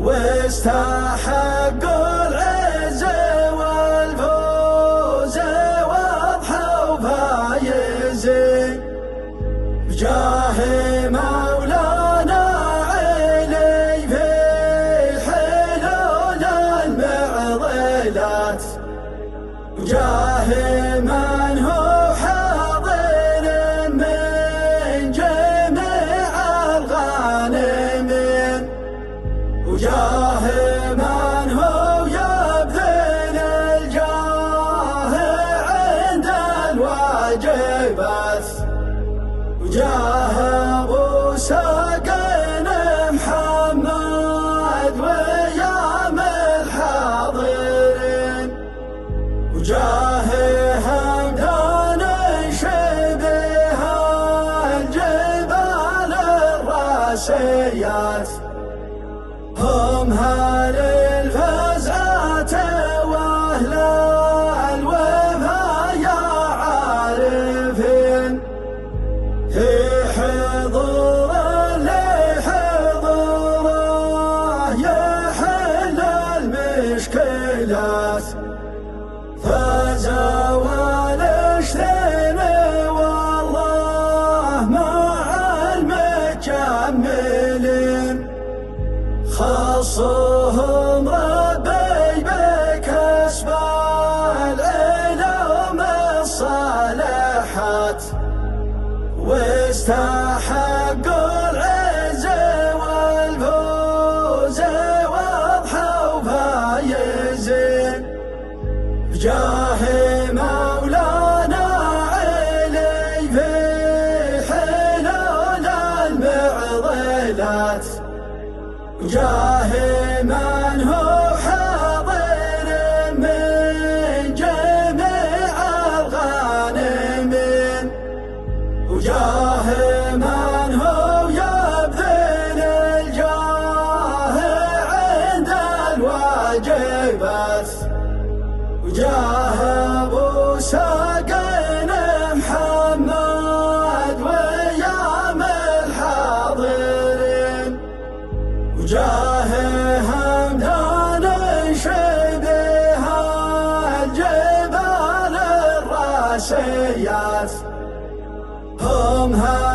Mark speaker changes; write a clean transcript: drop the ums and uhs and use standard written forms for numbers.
Speaker 1: واستحقوا العز والفوز واضحوا فايزين بجاه مولانا علي في حلول المعضلات وجاه من هو حاضر من جميع الغانمين وجاه من هو يبذل الجاه عند الواجبات وجاه ابو ساقن محمد ويام الحاضرين وجاه همدان شبه الجبال الراسيات هم هل الفزعة واهل الوفا يا عارفين في حضور لحضوره يحل المشكلات فزوال الشين والله مع المكملين خصهم ربي بكسب العلوم الصالحات واستحقوا العز والفوز واضحوا فايزين بجاه مولانا علي في حلول المعضلات وجاه من هو حاضر من جميع الغانمين وجاه من هو يبذل الجاه عند الواجبات وجاه ابو ساقن محمد ويام الحاضرين وجاه همدان شبه الجبال الراسيات هم